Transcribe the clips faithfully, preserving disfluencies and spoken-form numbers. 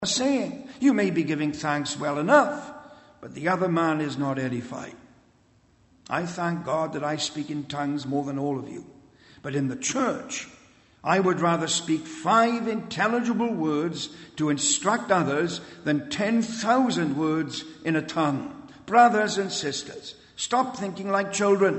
saying. You may be giving thanks well enough, but the other man is not edified. I thank God that I speak in tongues more than all of you. But in the church, I would rather speak five intelligible words to instruct others than ten thousand words in a tongue. Brothers and sisters, stop thinking like children.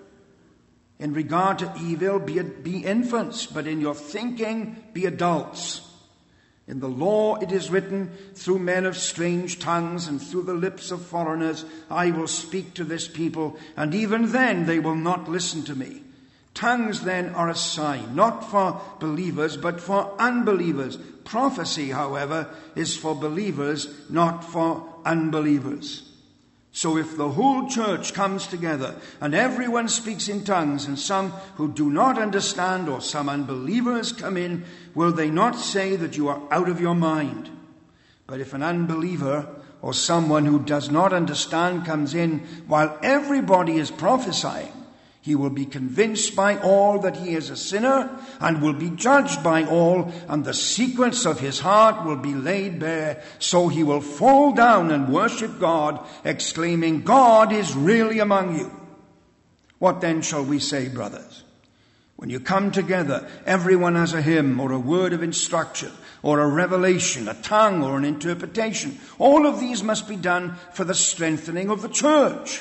In regard to evil, be, be infants, but in your thinking, be adults. In the law it is written, through men of strange tongues and through the lips of foreigners, I will speak to this people, and even then they will not listen to me. Tongues then are a sign, not for believers, but for unbelievers. Prophecy, however, is for believers, not for unbelievers. So if the whole church comes together and everyone speaks in tongues and some who do not understand or some unbelievers come in, will they not say that you are out of your mind? But if an unbeliever or someone who does not understand comes in while everybody is prophesying, he will be convinced by all that he is a sinner and will be judged by all, and the secrets of his heart will be laid bare. So he will fall down and worship God, exclaiming, God is really among you. What then shall we say, brothers? When you come together, everyone has a hymn or a word of instruction or a revelation, a tongue or an interpretation. All of these must be done for the strengthening of the church.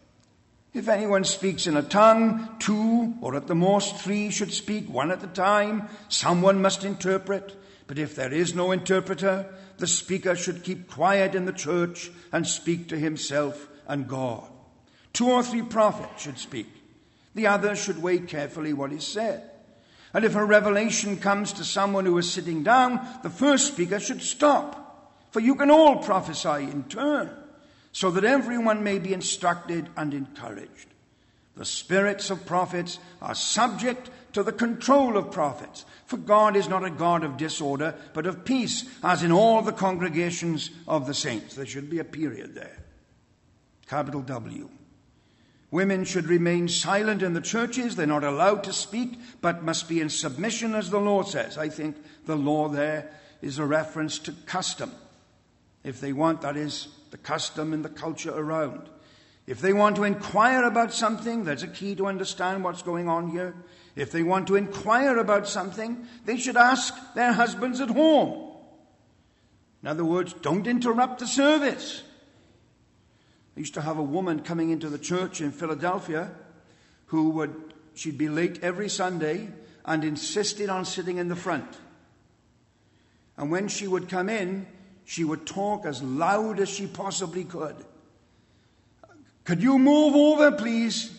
If anyone speaks in a tongue, two or at the most three should speak, one at a time. Someone must interpret. But if there is no interpreter, the speaker should keep quiet in the church and speak to himself and God. Two or three prophets should speak. The others should weigh carefully what is said. And if a revelation comes to someone who is sitting down, the first speaker should stop. For you can all prophesy in turn, so that everyone may be instructed and encouraged. The spirits of prophets are subject to the control of prophets, for God is not a God of disorder, but of peace, as in all the congregations of the saints. There should be a period there. Capital W. Women should remain silent in the churches. They're not allowed to speak, but must be in submission, as the law says. I think the law there is a reference to custom. If they want, that is, the custom and the culture around. If they want to inquire about something, that's a key to understand what's going on here. If they want to inquire about something, they should ask their husbands at home. In other words, don't interrupt the service. I used to have a woman coming into the church in Philadelphia who would, she'd be late every Sunday and insisted on sitting in the front. And when she would come in, she would talk as loud as she possibly could. Could you move over, please?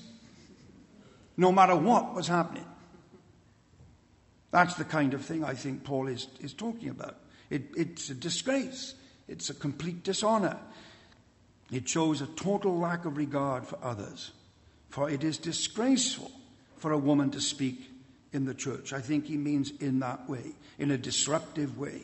No matter what was happening. That's the kind of thing I think Paul is, is talking about. It, it's a disgrace. It's a complete dishonor. It shows a total lack of regard for others. For it is disgraceful for a woman to speak in the church. I think he means in that way, in a disruptive way.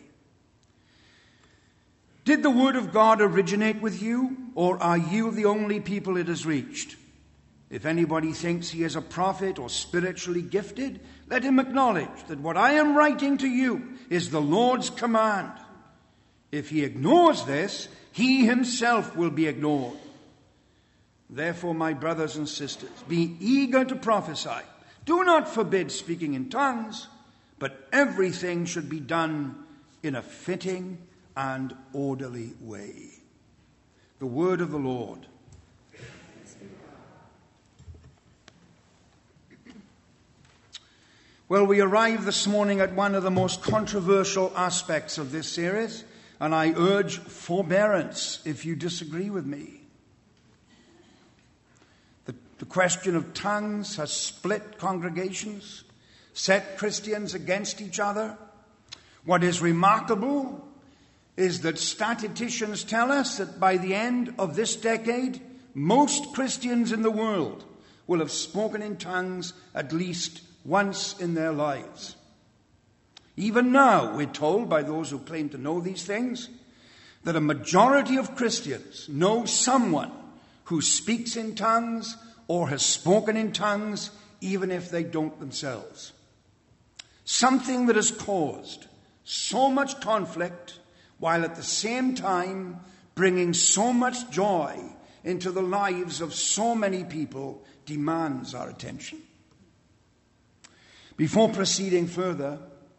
Did the word of God originate with you, or are you the only people it has reached? If anybody thinks he is a prophet or spiritually gifted, let him acknowledge that what I am writing to you is the Lord's command. If he ignores this, he himself will be ignored. Therefore, my brothers and sisters, be eager to prophesy. Do not forbid speaking in tongues, but everything should be done in a fitting and orderly way. The word of the Lord. Well, we arrive this morning at one of the most controversial aspects of this series, and I urge forbearance if you disagree with me. The, the question of tongues has split congregations, set Christians against each other. What is remarkable is that statisticians tell us that by the end of this decade, most Christians in the world will have spoken in tongues at least once in their lives. Even now, we're told by those who claim to know these things, that a majority of Christians know someone who speaks in tongues or has spoken in tongues, even if they don't themselves. Something that has caused so much conflict while at the same time bringing so much joy into the lives of so many people, demands our attention. Before proceeding further,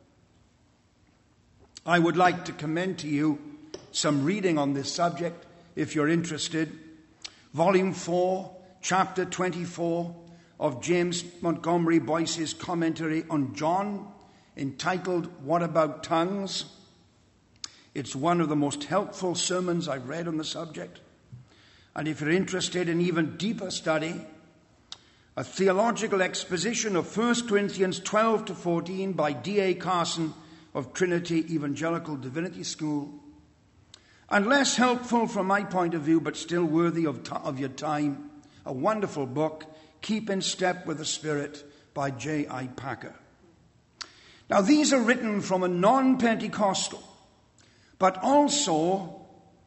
I would like to commend to you some reading on this subject, if you're interested. Volume four, chapter twenty-four of James Montgomery Boyce's commentary on John, entitled What About Tongues? It's one of the most helpful sermons I've read on the subject. And if you're interested in even deeper study, a theological exposition of First Corinthians twelve to fourteen by D A Carson of Trinity Evangelical Divinity School, and less helpful from my point of view, but still worthy of, t- of your time, a wonderful book, Keep in Step with the Spirit by J I Packer. Now, these are written from a non-Pentecostal, but also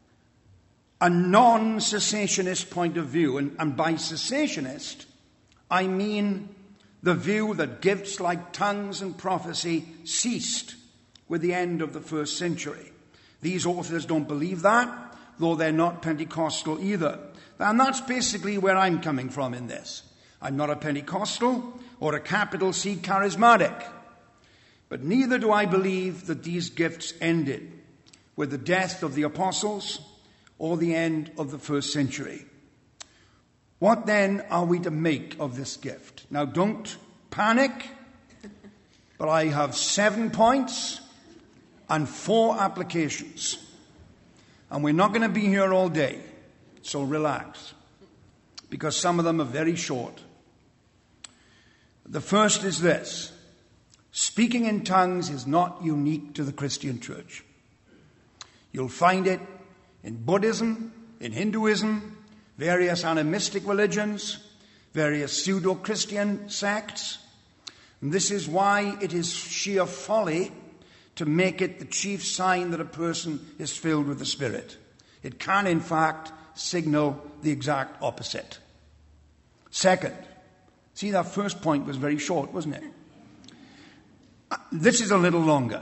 a non-cessationist point of view. And, and by cessationist, I mean the view that gifts like tongues and prophecy ceased with the end of the first century. These authors don't believe that, though they're not Pentecostal either. And that's basically where I'm coming from in this. I'm not a Pentecostal or a capital C charismatic, but neither do I believe that these gifts ended with the death of the apostles or the end of the first century. What then are we to make of this gift? Now, don't panic, but I have seven points and four applications. And we're not going to be here all day, so relax, because some of them are very short. The first is this: speaking in tongues is not unique to the Christian church. You'll find it in Buddhism, in Hinduism, various animistic religions, various pseudo-Christian sects. And this is why it is sheer folly to make it the chief sign that a person is filled with the Spirit. It can, in fact, signal the exact opposite. Second, see, that first point was very short, wasn't it? This is a little longer.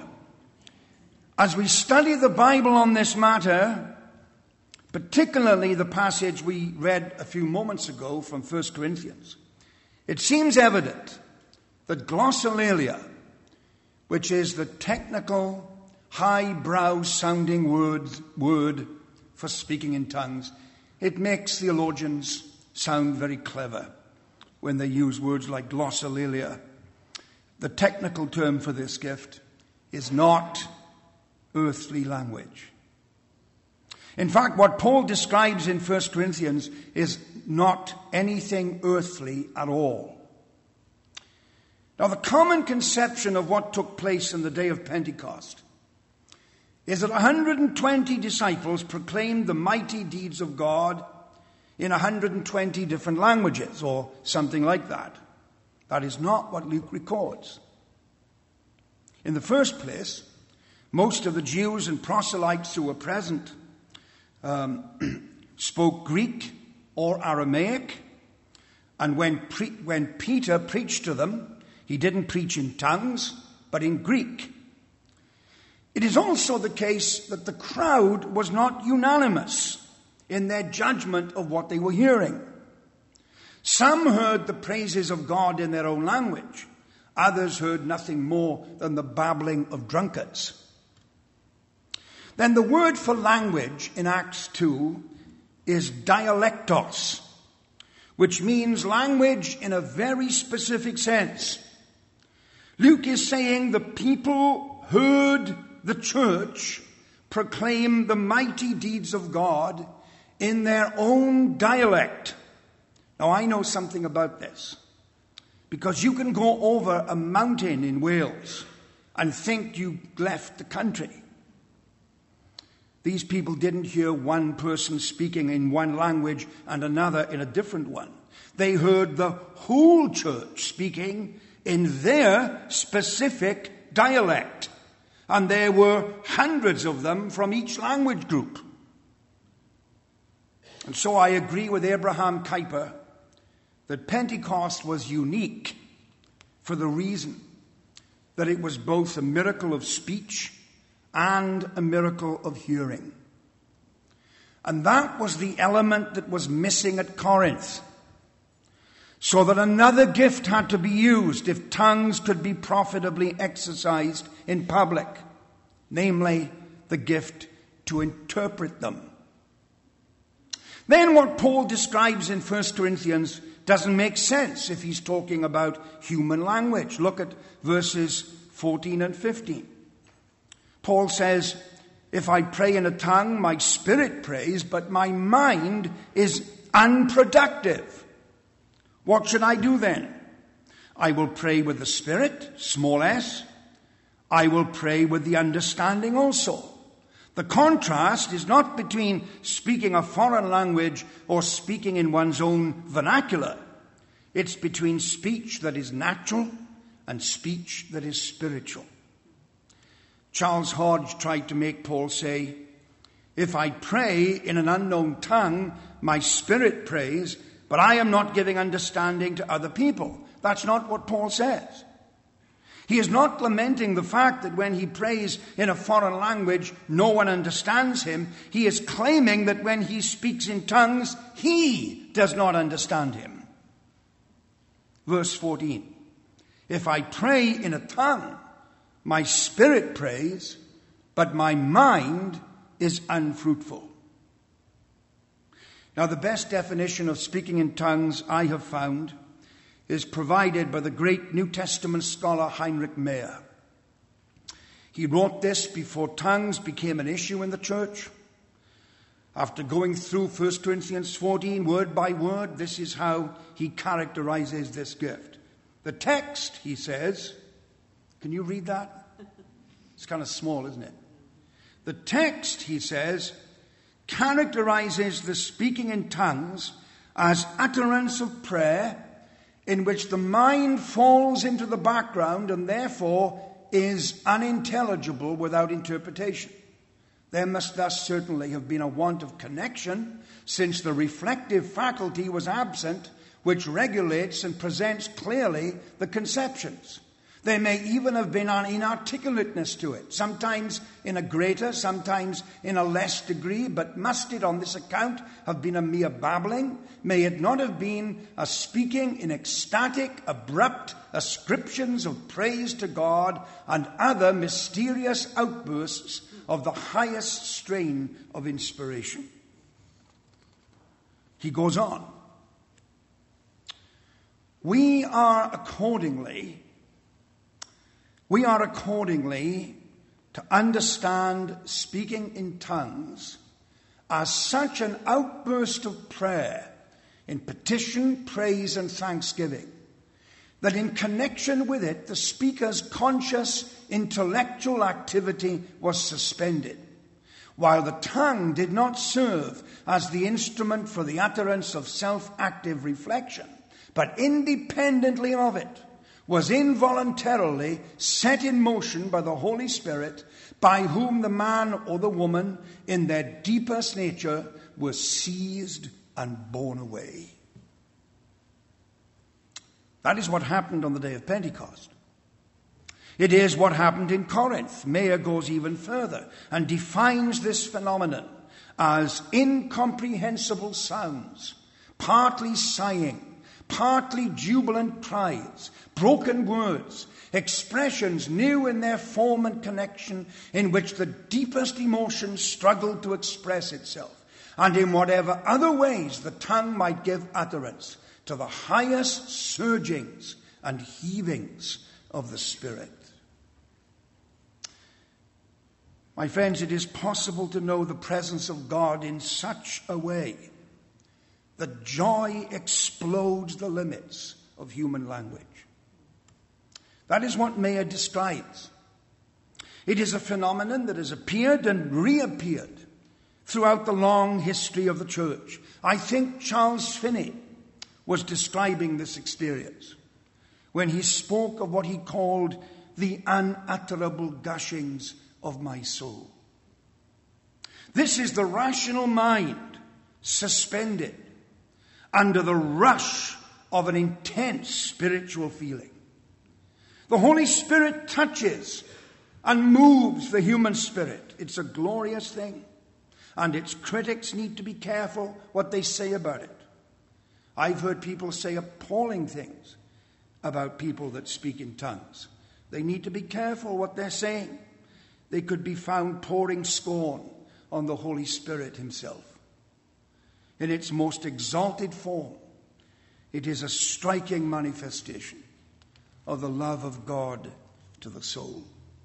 As we study the Bible on this matter, particularly the passage we read a few moments ago from First Corinthians, it seems evident that glossolalia, which is the technical, high-brow-sounding word, word for speaking in tongues, it makes theologians sound very clever when they use words like glossolalia. The technical term for this gift is not earthly language. In fact, what Paul describes in First Corinthians is not anything earthly at all. Now, the common conception of what took place in the day of Pentecost is that one hundred twenty disciples proclaimed the mighty deeds of God in one hundred twenty different languages, or something like that. That is not what Luke records. In the first place, most of the Jews and proselytes who were present um, spoke Greek or Aramaic, and when, pre- when Peter preached to them, he didn't preach in tongues, but in Greek. It is also the case that the crowd was not unanimous in their judgment of what they were hearing. Some heard the praises of God in their own language. Others heard nothing more than the babbling of drunkards. Then the word for language in Acts two is dialectos, which means language in a very specific sense. Luke is saying the people heard the church proclaim the mighty deeds of God in their own dialect. Now, I know something about this, because you can go over a mountain in Wales and think you left the country. These people didn't hear one person speaking in one language and another in a different one. They heard the whole church speaking in their specific dialect. And there were hundreds of them from each language group. And so I agree with Abraham Kuyper that Pentecost was unique for the reason that it was both a miracle of speech and a miracle of hearing. And that was the element that was missing at Corinth. So that another gift had to be used if tongues could be profitably exercised in public, namely the gift to interpret them. Then what Paul describes in First Corinthians doesn't make sense if he's talking about human language. Look at verses fourteen and fifteen. Paul says, if I pray in a tongue, my spirit prays, but my mind is unproductive. What should I do then? I will pray with the spirit, small s. I will pray with the understanding also. The contrast is not between speaking a foreign language or speaking in one's own vernacular. It's between speech that is natural and speech that is spiritual. Charles Hodge tried to make Paul say, if I pray in an unknown tongue, my spirit prays, but I am not giving understanding to other people. That's not what Paul says. He is not lamenting the fact that when he prays in a foreign language, no one understands him. He is claiming that when he speaks in tongues, he does not understand him. Verse fourteen. If I pray in a tongue, my spirit prays, but my mind is unfruitful. Now, the best definition of speaking in tongues I have found is provided by the great New Testament scholar Heinrich Meyer. He wrote this before tongues became an issue in the church. After going through First Corinthians fourteen word by word, this is how he characterizes this gift. The text, he says, can you read that? It's kind of small, isn't it? The text, he says, characterizes the speaking in tongues as utterance of prayer in which the mind falls into the background and therefore is unintelligible without interpretation. There must thus certainly have been a want of connection, since the reflective faculty was absent, which regulates and presents clearly the conceptions. There may even have been an inarticulateness to it, sometimes in a greater, sometimes in a less degree, but must it on this account have been a mere babbling? May it not have been a speaking in ecstatic, abrupt ascriptions of praise to God and other mysterious outbursts of the highest strain of inspiration? He goes on. We are accordingly We are accordingly to understand speaking in tongues as such an outburst of prayer in petition, praise, and thanksgiving, that in connection with it, the speaker's conscious intellectual activity was suspended, while the tongue did not serve as the instrument for the utterance of self-active reflection, but independently of it, was involuntarily set in motion by the Holy Spirit, by whom the man or the woman in their deepest nature was seized and borne away. That is what happened on the day of Pentecost. It is what happened in Corinth. Meyer goes even further and defines this phenomenon as incomprehensible sounds, partly sighing, partly jubilant cries, broken words, expressions new in their form and connection, in which the deepest emotion struggled to express itself, and in whatever other ways the tongue might give utterance to the highest surgings and heavings of the Spirit. My friends, it is possible to know the presence of God in such a way that joy explodes the limits of human language. That is what Meyer describes. It is a phenomenon that has appeared and reappeared throughout the long history of the church. I think Charles Finney was describing this experience when he spoke of what he called the unutterable gushings of my soul. This is the rational mind suspended under the rush of an intense spiritual feeling. The Holy Spirit touches and moves the human spirit. It's a glorious thing. And its critics need to be careful what they say about it. I've heard people say appalling things about people that speak in tongues. They need to be careful what they're saying. They could be found pouring scorn on the Holy Spirit himself. In its most exalted form, it is a striking manifestation of the love of God to the soul.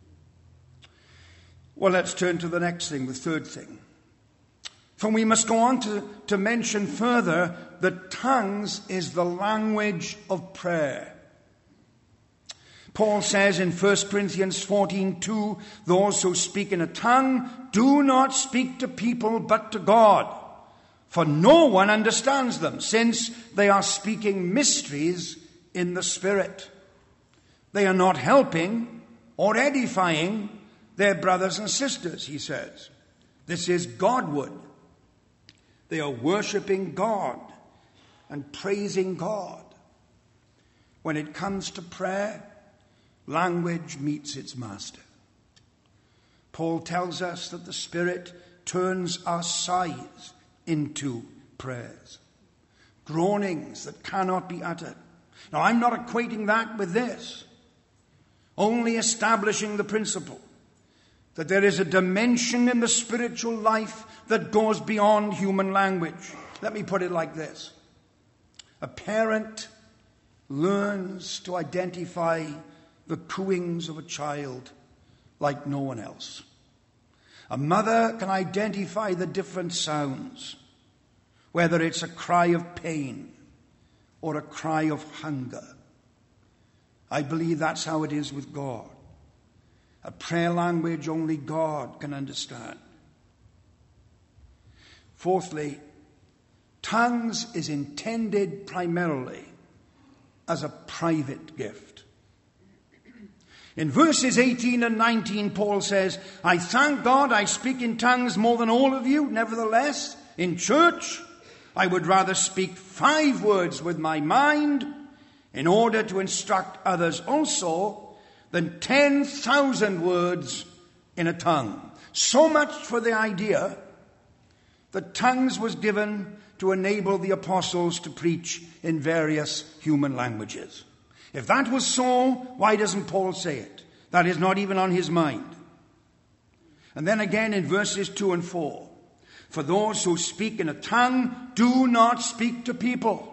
Well, let's turn to the next thing, the third thing. For we must go on to, to mention further that tongues is the language of prayer. Paul says in First Corinthians fourteen two, those who speak in a tongue do not speak to people but to God, for no one understands them, since they are speaking mysteries in the Spirit. They are not helping or edifying their brothers and sisters, he says. This is Godward. They are worshiping God and praising God. When it comes to prayer, language meets its master. Paul tells us that the Spirit turns our sighs into prayers, groanings that cannot be uttered. Now, I'm not equating that with this, only establishing the principle that there is a dimension in the spiritual life that goes beyond human language. Let me put it like this. A parent learns to identify the cooings of a child like no one else. A mother can identify the different sounds, whether it's a cry of pain or a cry of hunger. I believe that's how it is with God. A prayer language only God can understand. Fourthly, tongues is intended primarily as a private gift. In verses eighteen and nineteen, Paul says, I thank God I speak in tongues more than all of you. Nevertheless, in church, I would rather speak five words with my mind in order to instruct others also than ten thousand words in a tongue. So much for the idea that tongues was given to enable the apostles to preach in various human languages. If that was so, why doesn't Paul say it? That is not even on his mind. And then again in verses two and four, for those who speak in a tongue do not speak to people.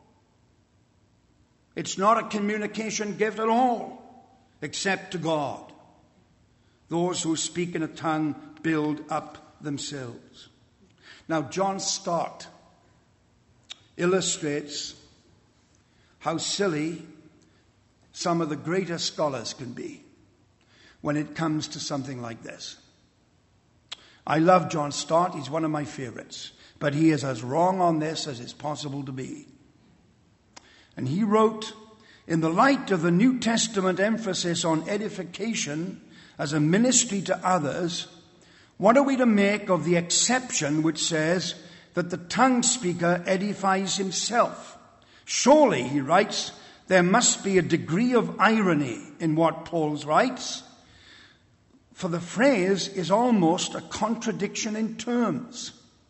It's not a communication gift at all, except to God. Those who speak in a tongue build up themselves. Now, John Stott illustrates how silly some of the greatest scholars can be when it comes to something like this. I love John Stott. He's one of my favorites. But he is as wrong on this as it's possible to be. And he wrote, in the light of the New Testament emphasis on edification as a ministry to others, what are we to make of the exception which says that the tongue speaker edifies himself? Surely, he writes, there must be a degree of irony in what Paul writes, for the phrase is almost a contradiction in terms.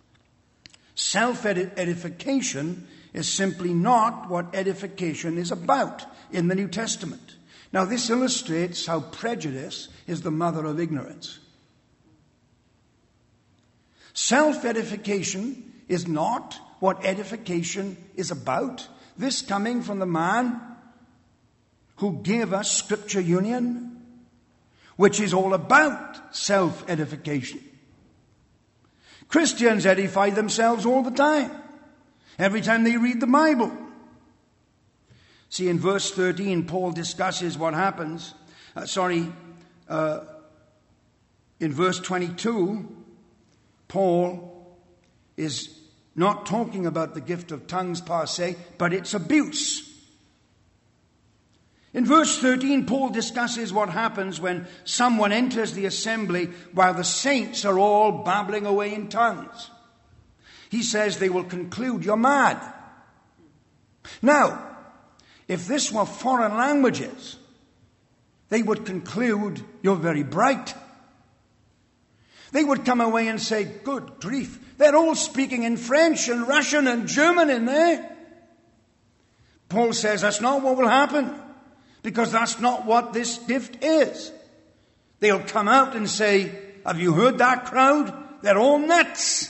Self-edification is simply not what edification is about in the New Testament. Now, this illustrates how prejudice is the mother of ignorance. Self-edification is not what edification is about. This coming from the man who gave us Scripture Union, which is all about self-edification. Christians edify themselves all the time, every time they read the Bible. See, in verse thirteen, Paul discusses what happens. Uh, sorry, uh, in verse twenty-two, Paul is not talking about the gift of tongues per se, but its abuse. In verse thirteen, Paul discusses what happens when someone enters the assembly while the saints are all babbling away in tongues. He says they will conclude, you're mad. Now, if this were foreign languages, they would conclude, you're very bright. They would come away and say, good grief, they're all speaking in French and Russian and German in there. Paul says that's not what will happen, because that's not what this gift is. They'll come out and say, have you heard that crowd? They're all nuts.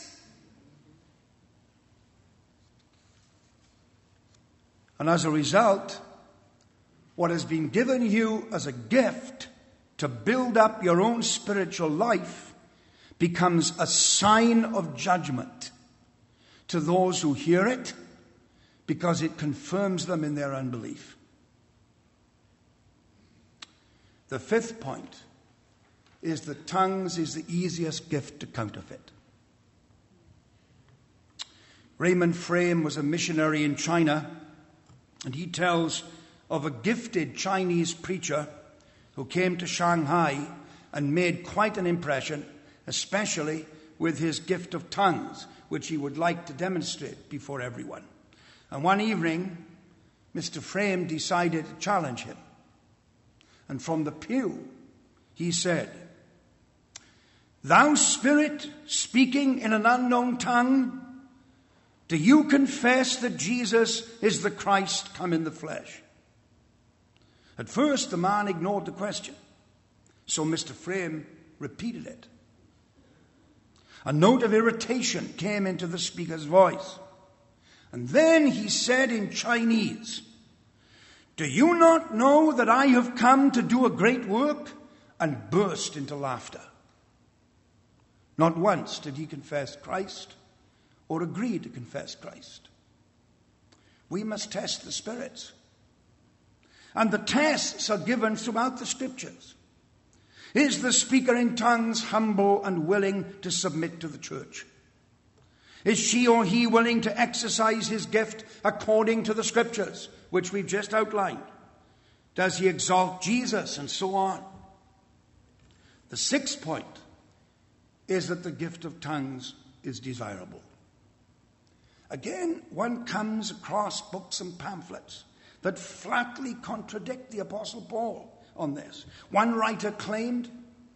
And as a result, what has been given you as a gift to build up your own spiritual life becomes a sign of judgment to those who hear it, because it confirms them in their unbelief. The fifth point is that tongues is the easiest gift to counterfeit. Raymond Frame was a missionary in China, and he tells of a gifted Chinese preacher who came to Shanghai and made quite an impression, especially with his gift of tongues, which he would like to demonstrate before everyone. And one evening, Mister Frame decided to challenge him. And from the pew, he said, "Thou spirit speaking in an unknown tongue, do you confess that Jesus is the Christ come in the flesh?" At first, the man ignored the question, so Mister Frame repeated it. A note of irritation came into the speaker's voice. And then he said in Chinese, "Do you not know that I have come to do a great work?" and burst into laughter. Not once did he confess Christ or agree to confess Christ. We must test the spirits. And the tests are given throughout the Scriptures. Is the speaker in tongues humble and willing to submit to the church? Is she or he willing to exercise his gift according to the Scriptures, which we've just outlined? Does he exalt Jesus, and so on? The sixth point is that the gift of tongues is desirable. Again, one comes across books and pamphlets that flatly contradict the Apostle Paul on this. One writer claimed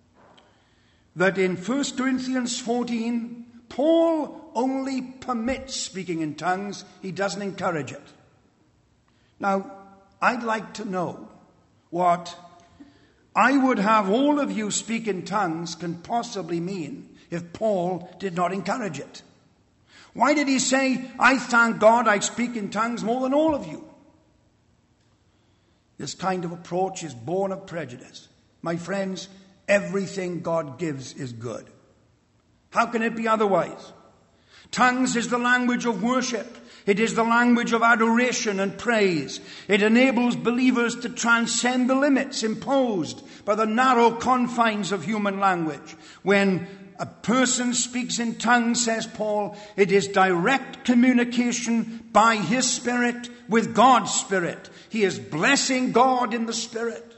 that in First Corinthians fourteen, Paul only permits speaking in tongues, he doesn't encourage it. Now, I'd like to know what "I would have all of you speak in tongues" can possibly mean if Paul did not encourage it. Why did he say, "I thank God I speak in tongues more than all of you"? This kind of approach is born of prejudice. My friends, everything God gives is good. How can it be otherwise? Tongues is the language of worship. It is the language of adoration and praise. It enables believers to transcend the limits imposed by the narrow confines of human language. When a person speaks in tongues, says Paul, it is direct communication by his Spirit with God's Spirit. He is blessing God in the Spirit.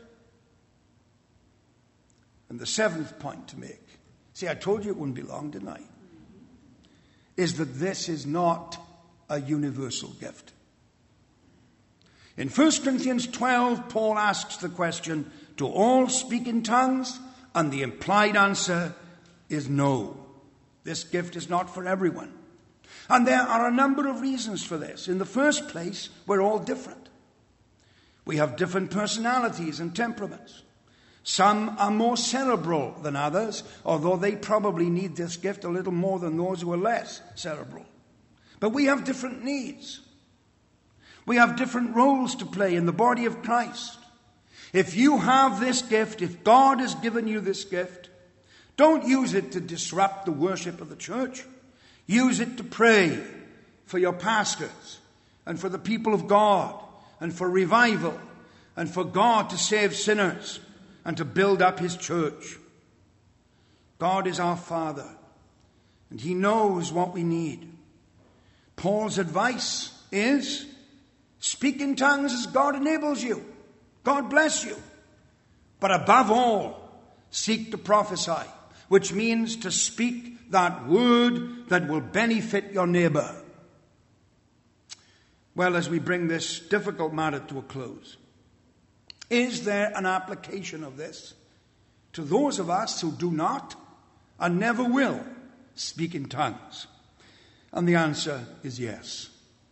And the seventh point to make, see, I told you it wouldn't be long, didn't I? Is that this is not a universal gift. In First Corinthians twelve, Paul asks the question, do all speak in tongues? And the implied answer is no. This gift is not for everyone. And there are a number of reasons for this. In the first place, we're all different. We have different personalities and temperaments. Some are more cerebral than others, although they probably need this gift a little more than those who are less cerebral. But we have different needs. We have different roles to play in the body of Christ. If you have this gift, if God has given you this gift, don't use it to disrupt the worship of the church. Use it to pray for your pastors and for the people of God and for revival and for God to save sinners and to build up his church. God is our Father, and he knows what we need. Paul's advice is, speak in tongues as God enables you. God bless you. But above all, seek to prophesy, which means to speak that word that will benefit your neighbor. Well, as we bring this difficult matter to a close, Is there an application of this to those of us who do not and never will speak in tongues? And the answer is yes.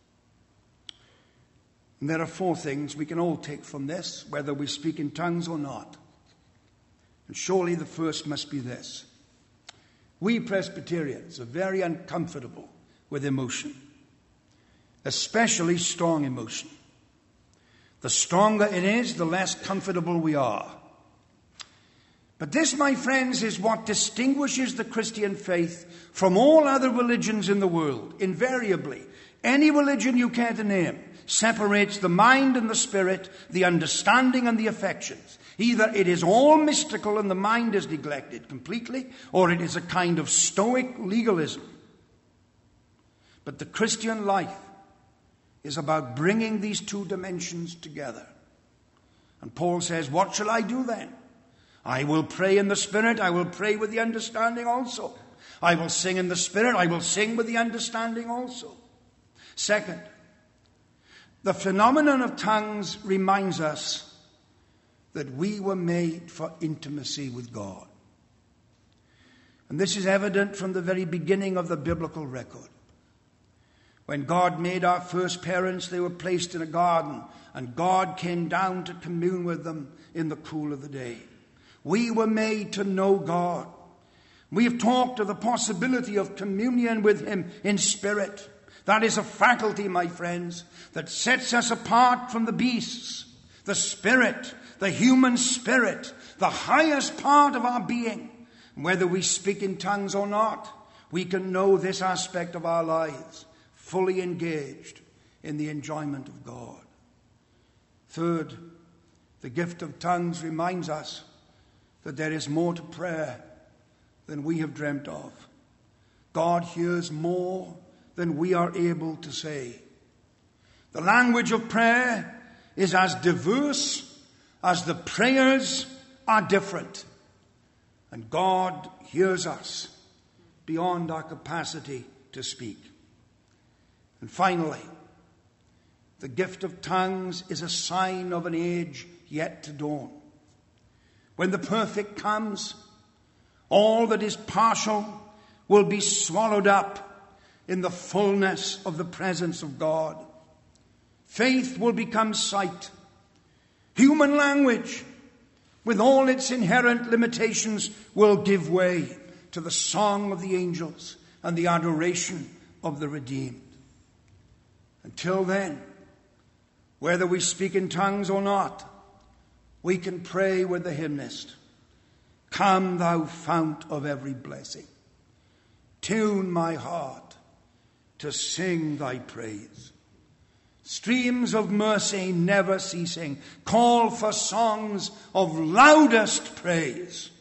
And there are four things we can all take from this, whether we speak in tongues or not. And surely the first must be this. We Presbyterians are very uncomfortable with emotion, especially strong emotion. The stronger it is, the less comfortable we are. But this, my friends, is what distinguishes the Christian faith from all other religions in the world. Invariably, any religion you care to name separates the mind and the spirit, the understanding and the affections. Either it is all mystical and the mind is neglected completely, or it is a kind of stoic legalism. But the Christian life is about bringing these two dimensions together. And Paul says, what shall I do then? I will pray in the Spirit, I will pray with the understanding also. I will sing in the Spirit, I will sing with the understanding also. Second, the phenomenon of tongues reminds us that we were made for intimacy with God. And this is evident from the very beginning of the biblical record. When God made our first parents, they were placed in a garden, and God came down to commune with them in the cool of the day. We were made to know God. We have talked of the possibility of communion with Him in spirit. That is a faculty, my friends, that sets us apart from the beasts. The spirit, the human spirit, the highest part of our being. Whether we speak in tongues or not, we can know this aspect of our lives, fully engaged in the enjoyment of God. Third, the gift of tongues reminds us that there is more to prayer than we have dreamt of. God hears more than we are able to say. The language of prayer is as diverse as the prayers are different. And God hears us beyond our capacity to speak. And finally, the gift of tongues is a sign of an age yet to dawn. When the perfect comes, all that is partial will be swallowed up in the fullness of the presence of God. Faith will become sight. Human language, with all its inherent limitations, will give way to the song of the angels and the adoration of the redeemed. Until then, whether we speak in tongues or not, we can pray with the hymnist. Come, thou fount of every blessing. Tune my heart to sing thy praise. Streams of mercy never ceasing, call for songs of loudest praise.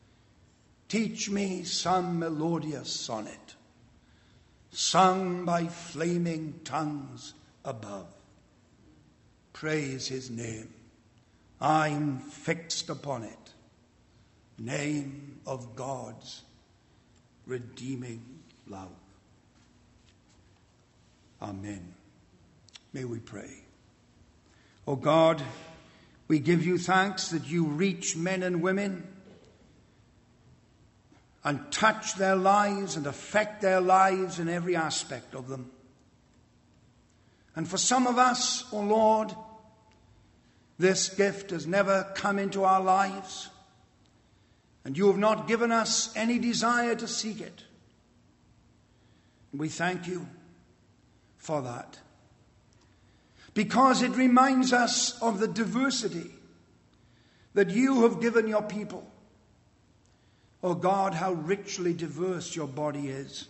Teach me some melodious sonnet, sung by flaming tongues above. Praise his name. I'm fixed upon it. Name of God's redeeming love. Amen. May we pray. O God, we give you thanks that you reach men and women and touch their lives and affect their lives in every aspect of them. And for some of us, O Lord, this gift has never come into our lives, and you have not given us any desire to seek it. We thank you for that, because it reminds us of the diversity that you have given your people. Oh God, how richly diverse your body is.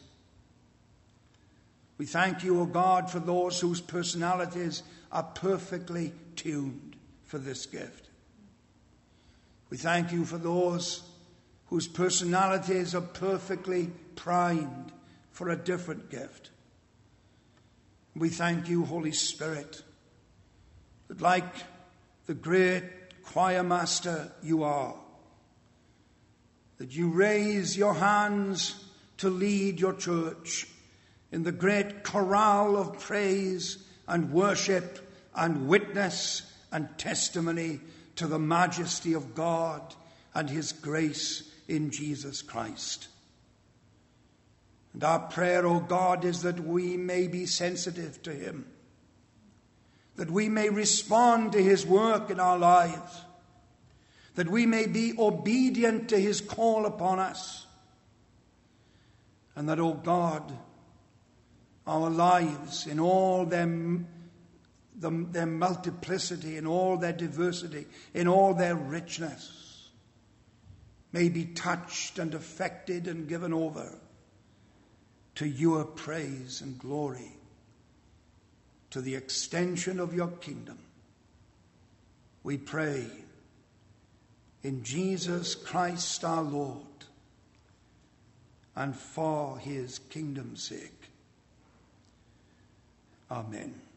We thank you, O God, for those whose personalities are perfectly tuned for this gift. We thank you for those whose personalities are perfectly primed for a different gift. We thank you, Holy Spirit, that like the great choir master you are, that you raise your hands to lead your church in the great chorale of praise and worship and witness and testimony to the majesty of God and his grace in Jesus Christ. And our prayer, O God, is that we may be sensitive to him, that we may respond to his work in our lives, that we may be obedient to his call upon us, and that, O God, our lives in all their, the, their multiplicity, in all their diversity, in all their richness, may be touched and affected and given over to your praise and glory, to the extension of your kingdom. We pray in Jesus Christ our Lord, and for his kingdom's sake. Amen.